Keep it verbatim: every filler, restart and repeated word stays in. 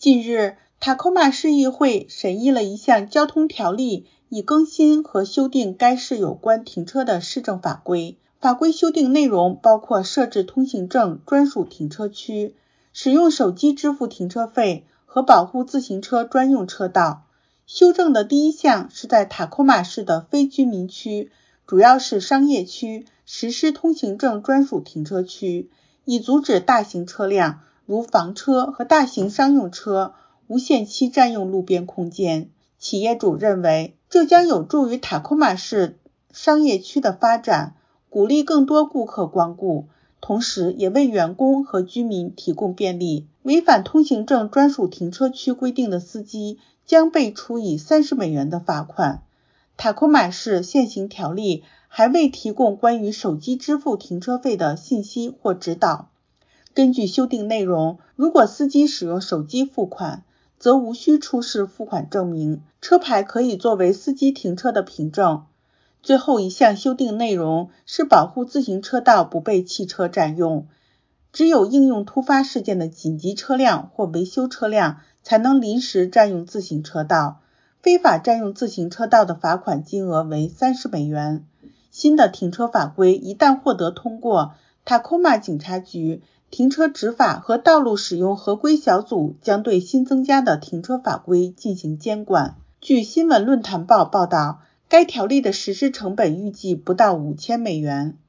近日，塔科马市议会审议了一项交通条例，以更新和修订该市有关停车的市政法规。法规修订内容包括设置通行证专属停车区、使用手机支付停车费和保护自行车专用车道。修正的第一项是在塔科马市的非居民区，主要是商业区，实施通行证专属停车区，以阻止大型车辆如房车和大型商用车无限期占用路边空间。企业主认为，这将有助于塔科马市商业区的发展，鼓励更多顾客光顾，同时也为员工和居民提供便利。违反通行证专属停车区规定的司机将被处以三十美元的罚款。塔科马市现行条例还未提供关于手机支付停车费的信息或指导。根据修订内容，如果司机使用手机付款，则无需出示付款证明，车牌可以作为司机停车的凭证。最后一项修订内容是保护自行车道不被汽车占用，只有应用突发事件的紧急车辆或维修车辆才能临时占用自行车道，非法占用自行车道的罚款金额为三十美元。新的停车法规一旦获得通过，塔科马警察局、停车执法和道路使用合规小组将对新增加的停车法规进行监管。据新闻论坛报报道，该条例的实施成本预计不到五千美元。